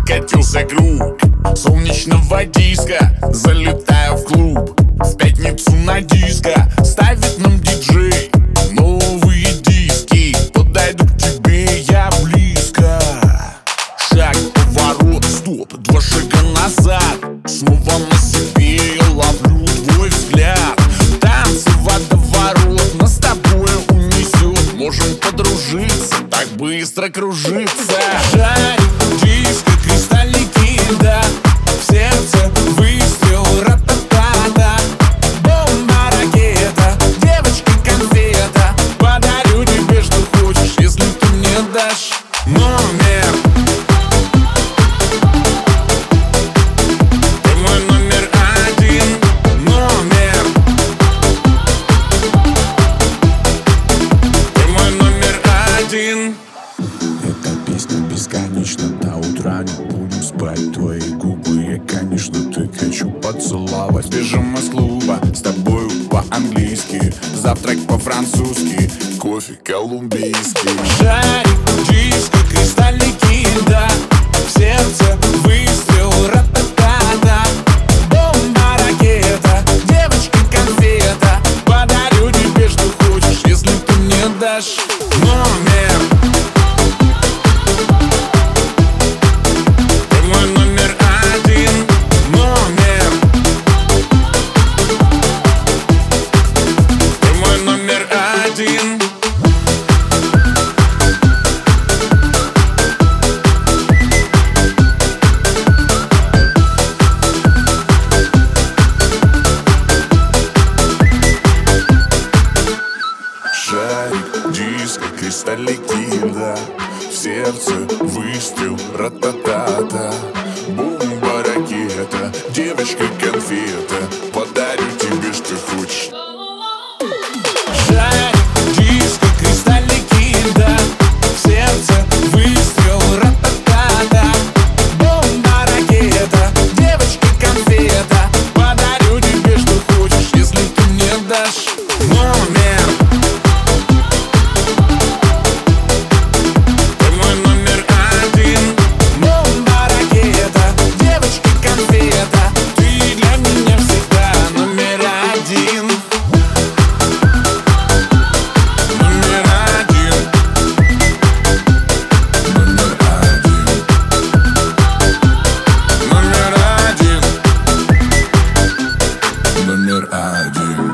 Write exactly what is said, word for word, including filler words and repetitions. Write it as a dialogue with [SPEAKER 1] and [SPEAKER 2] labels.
[SPEAKER 1] закатился круг солнечного диска. Залетаю в клуб в пятницу на диско. Ставит нам диджей новые диски. Подойду к тебе я близко. Шаг, поворот, стоп, два шага назад. Снова на себе я ловлю твой взгляд. Танцы, водоворот нас с тобой унесет. Можем подружиться, так быстро кружиться. Жарик, диско, кристаллики, да. В сердце выстрел, ра-та-та-та. Бомба, ракета, девочка, конфета. Подарю тебе, что хочешь, если ты мне дашь номер. Ты мой номер один, номер. Ты мой номер один.
[SPEAKER 2] Эта песня бесконечна, до утра не будем спать. Твои губы я, конечно, ты хочу поцеловать.
[SPEAKER 1] Бежим из клуба с тобою по-английски. Завтрак по-французски, кофе колумбийский. Жарик, диско, кристаллики, да. В сердце выстрел, ра-та-та-та. Бомба, ракета, девочка, конфета. Подарю тебе, что хочешь, если ты мне дашь номер. Ты мой номер один, номер. Ты мой номер один.
[SPEAKER 2] Шарик, диско, кристаллики, да. В сердце выстрел, ра-та-та-та. Бомба, ракета, девочка, конфета. Подарю тебе, что хочешь.
[SPEAKER 1] Жарик, диско, кристаллики, да. В сердце выстрел, ра-та-та-та. Бомба, ракета, девочка, конфета. Подарю тебе, что хочешь, если ты мне дашь номер. Ты мой номер один, бомба, ракета, девочка, конфета. Ты для меня всегда номер один. Номер один.
[SPEAKER 2] Номер один.
[SPEAKER 1] Номер один.
[SPEAKER 2] Номер один.